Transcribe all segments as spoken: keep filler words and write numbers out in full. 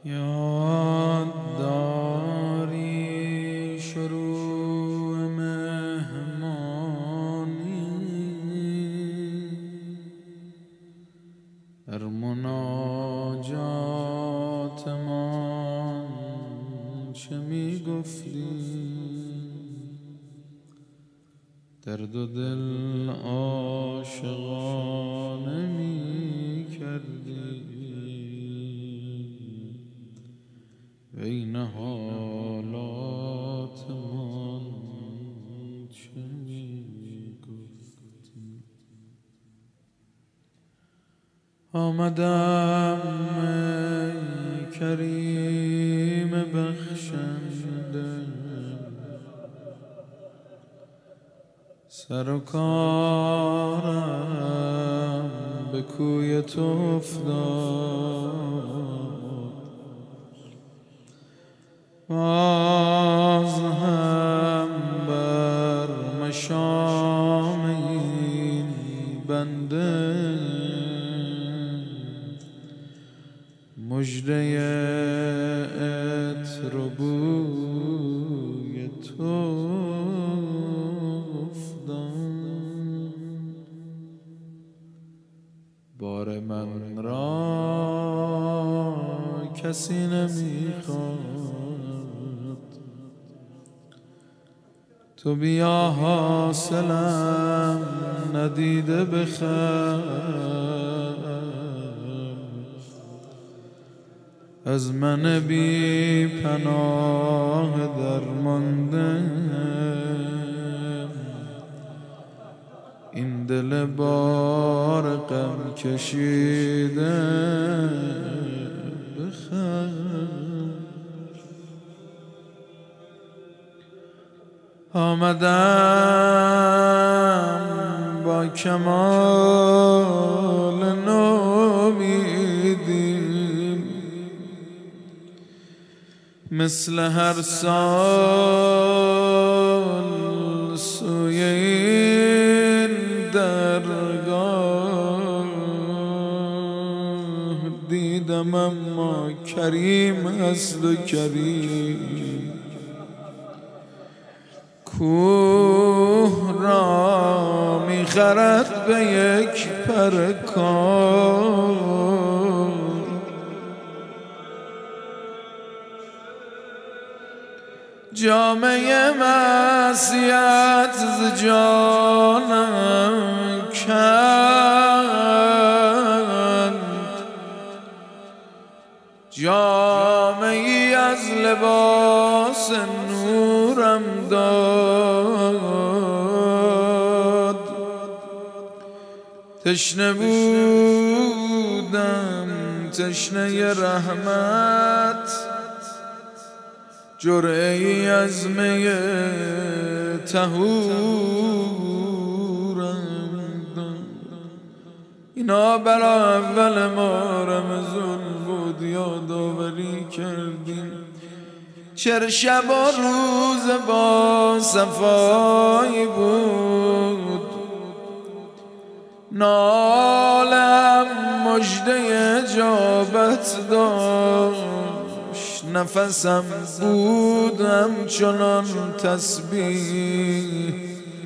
یاد داری شروع مهمانی در مناجات من چه می گفتی؟ درد و دل عاشقانه می کردی، بین حالات من چه می گفتی؟ آمدم ای کریم بخشنده، سر و کارم به کوی تو افتاد، باز هم بر مشام این بنده مژده عطر و بوی تو افتاد. بار من را کسی نمیخواد، تو بیا حاصلم ندیده بخر، از من بی پناه درمانده این دل بار غم کشیده بخر. آمدم با کمال نومیدی، مثل هر سال سوی این درگاه دیدم، اما کریم است و کریم کوه را میخرد به یک پر کار. جامه معصیت ز جانم کند، جامه ای از لباس نورم داد. تشنه بودم تشنه رحمت، جرعه ای از می طهورم داد. اینا برا اول ما رمضان بود، یادآوری کردیم چه شب و روز با صفایی بود. نالم مژده اجابت داشت، نفسم بودم چنان تسبیح،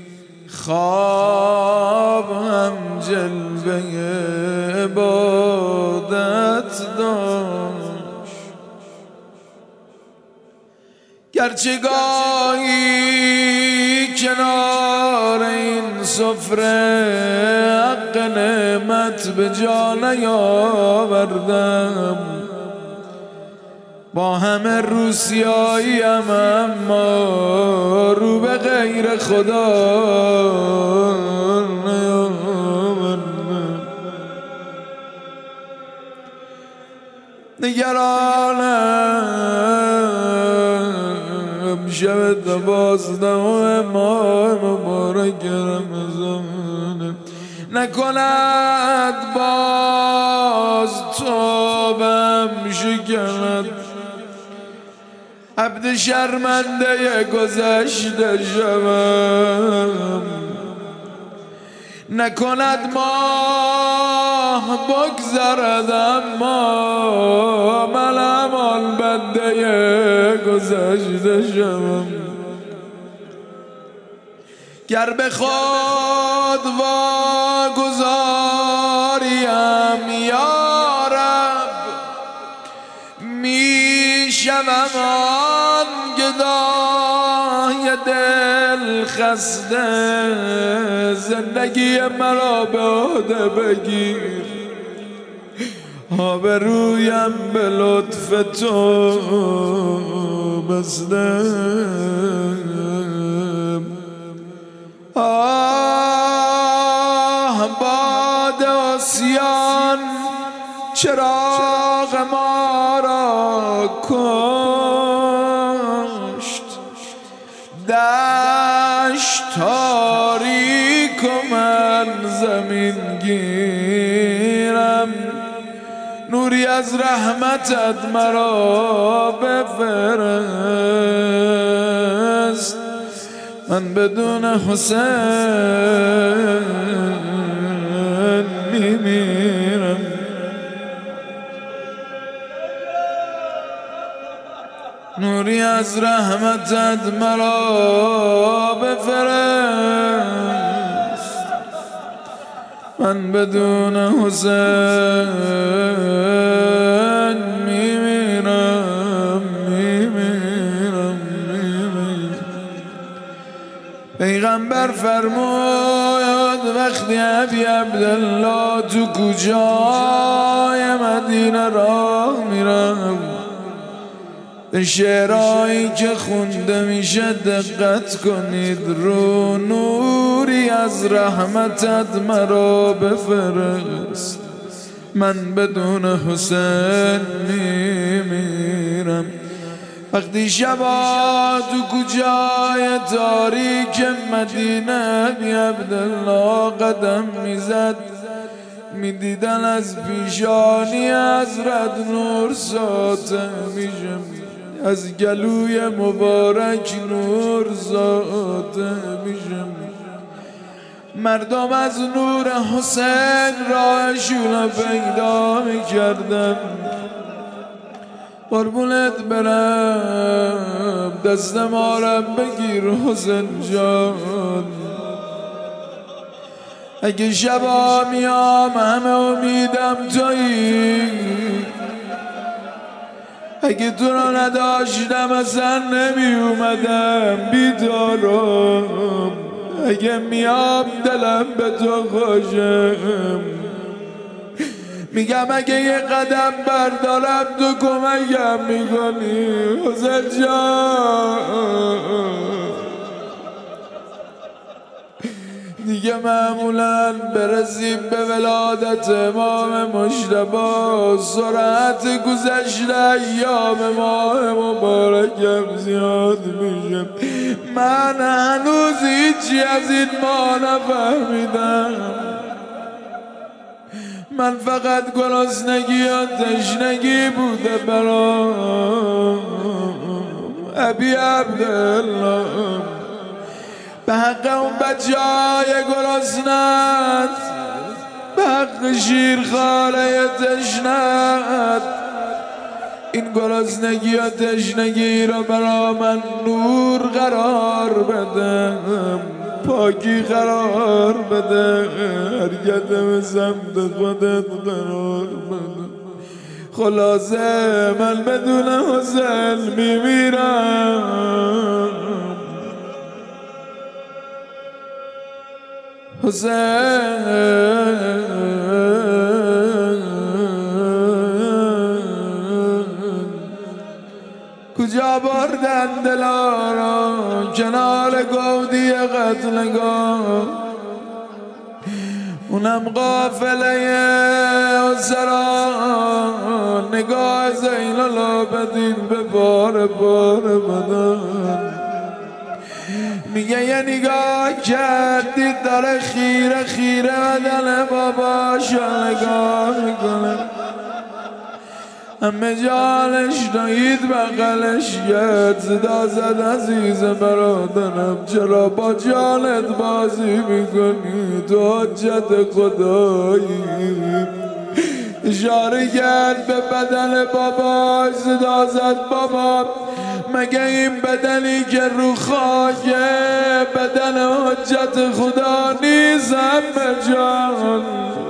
خواب هم جلوه عبادت داشت. گرچه گاهی کنار این سفره حق نعمت به جا نیاوردم، با همه روسیایی هم اما رو به غیر خدا نیاوردم. نگرانم شب دوازدهم ماه مبارک رمضان، نکند باز توبم شکند، عبد شرمنده گذشته شوم. نکند ما بگذرد اما منم آن بنده گذشته شوم. گر به خود واگذاریم یا رب می شوم آن گدای دل خسته. زندگی مرا به عهده بگیر آبرویم به لطف تو بسته. آه باد عصیان چراغ ما را کشت. دشت تاریک و من زمین گیرم. نوری از رحمتت مرا بفرست. من بدون حسین میمیرم. نوری از رحمتت مرا بفرست. من بدون حسین میمیرم میمیرم میمیرم. پیغمبر فرمود وقتی ابی عبدالله تو کوچه‌های مدینه راه میرم به شعرهایی که خونده میشه دقت کنید. رو نوری از رحمتت مرا بفرست. من بدون حسین میمیرم. وقتی شبا تو کوچه‌های تاریک مدینه بی عبدالله قدم میزد میدیدن از پیشانی حضرت نور ساطع میشه. از گلوی مبارک نور ساطع میشه. مردم از نور حسین راهشون پیدا میکردن. قربونت برم دست ما را بگیر حسین جان. اگه شبا میام همه امیدم تویی. اگه تو رو نداشتم اصلا نمی اومدم بیدارم. اگه میام دلم به تو خوشم. میگم اگه یه قدم بردارم تو کمکم میکنی حسین جان. دیگه معمولا برسیم به ولادت امام مجتبی سرعت گذشت ایام ماه مبارکم زیاد میشه. من هنوز هیچی از این ماه نفهمیدم. من فقط گرسنگی و تشنگی بوده برام. ابی عبدالله به حق اون بچه های گرسنت، به حق شیرخواره تشنت، این گرسنگی و تشنگی را برا من نور قرار بده، پاکی قرار بده، حرکت به سمت خودت قرار بده. خلاصه من بدون حسین میمیرم. حسین کجا بردن دلارا کنار گودی قتلگاه، اونم قافله اسرا نگاه زین العابدین به بار بار بدن. میگه یه نگاه کردی داره خیره خیره بدن باباش نگاه میکنه، همه جانش نهید بغلش گرد، صدا زد عزیز برادرم چرا با جانت بازی میکنی، تو حجت خدایی. اشاره کرد به بدن بابا، صدا زد بابا مگه این بدنی که رو خاکه بدن حجت خدا نیست عمه جان؟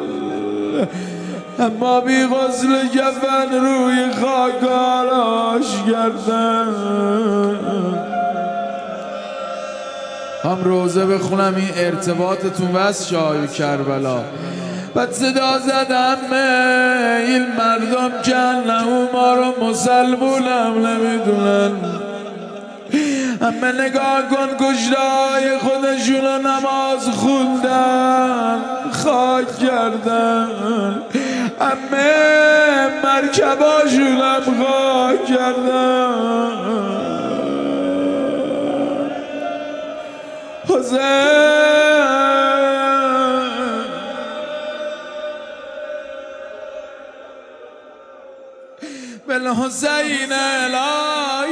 اما بی غسل کفن روی خاک آراش کردن. هم روزه بخونم این ارتباطتون واسه شای کربلا. بعد صدا زدم این مردم که انه ما رو مسلمونم نمیدونن. اما نگاه کن کشتای خودشون رو نماز خوندن خاک کردن، اما مرکباشون هم خاک کردن. حسین بالحسین الی